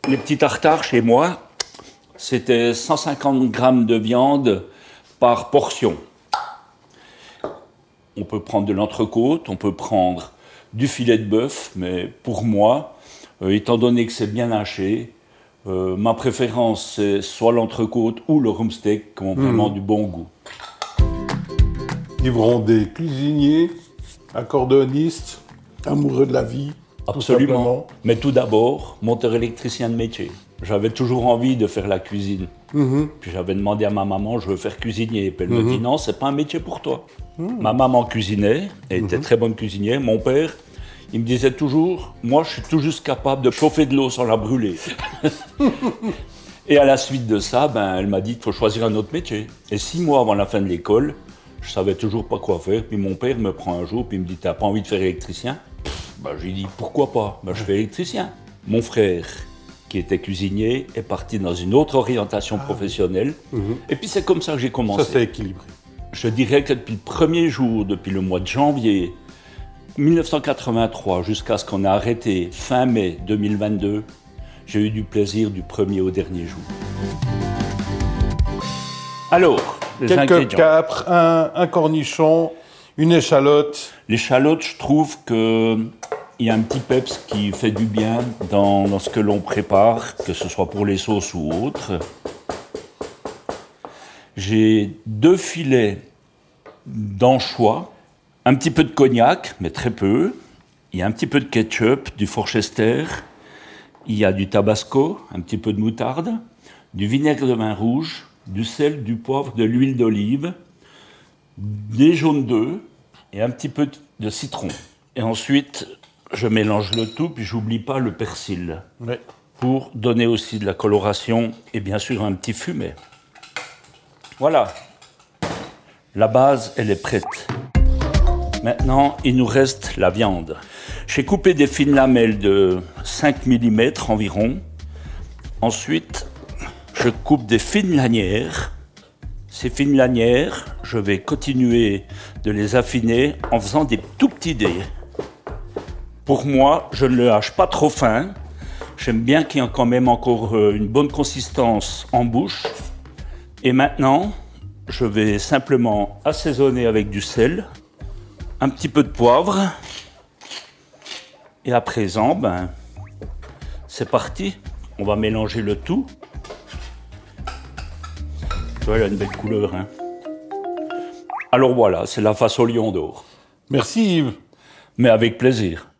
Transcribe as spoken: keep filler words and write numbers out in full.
Les petits tartares chez moi, c'était cent cinquante grammes de viande par portion. On peut prendre de l'entrecôte, on peut prendre du filet de bœuf, mais pour moi, euh, étant donné que c'est bien haché, euh, ma préférence c'est soit l'entrecôte ou le rumsteak qui ont vraiment mmh. du bon goût. Yveron, des cuisiniers, accordéonistes, amoureux de la vie. Absolument. Mais tout d'abord, monteur électricien de métier. J'avais toujours envie de faire la cuisine. Mmh. Puis j'avais demandé à ma maman, je veux faire cuisinier. Puis elle mmh. me dit non, c'est pas un métier pour toi. Mmh. Ma maman cuisinait, elle mmh. était très bonne cuisinière. Mon père, il me disait toujours, moi je suis tout juste capable de chauffer de l'eau sans la brûler. Et à la suite de ça, ben, elle m'a dit qu'il faut choisir un autre métier. Et six mois avant la fin de l'école, je savais toujours pas quoi faire. Puis mon père me prend un jour, puis il me dit, t'as pas envie de faire électricien? Ben, j'ai dit, pourquoi pas? Ben, je fais électricien. Mon frère, qui était cuisinier, est parti dans une autre orientation ah, professionnelle. Mmh. Et puis c'est comme ça que j'ai commencé. Ça, c'est équilibré. Je dirais que depuis le premier jour, depuis le mois de janvier mille neuf cent quatre-vingt-trois, jusqu'à ce qu'on ait arrêté fin mai deux mille vingt-deux, j'ai eu du plaisir du premier au dernier jour. Alors, les quelques ingrédients. capres, un, un cornichon, une échalote. L'échalote, je trouve que il y a un petit peps qui fait du bien dans, dans ce que l'on prépare, que ce soit pour les sauces ou autres. J'ai deux filets d'anchois, un petit peu de cognac, mais très peu. Il y a un petit peu de ketchup, du Worcester, il y a du tabasco, un petit peu de moutarde, du vinaigre de vin rouge, du sel, du poivre, de l'huile d'olive, des jaunes d'œufs et un petit peu de citron. Et ensuite, je mélange le tout, puis j'oublie pas le persil, oui. pour donner aussi de la coloration et bien sûr un petit fumet. Voilà, la base, elle est prête. Maintenant, il nous reste la viande. J'ai coupé des fines lamelles de cinq millimètres environ. Ensuite, je coupe des fines lanières. Ces fines lanières, je vais continuer de les affiner en faisant des tout petits dés. Pour moi, je ne le hache pas trop fin. J'aime bien qu'il y ait quand même encore une bonne consistance en bouche. Et maintenant, je vais simplement assaisonner avec du sel, un petit peu de poivre. Et à présent, ben, c'est parti. On va mélanger le tout. Tu vois, il a une belle couleur. Hein. Alors voilà, c'est la face au lion d'or. Merci Yves. Mais avec plaisir.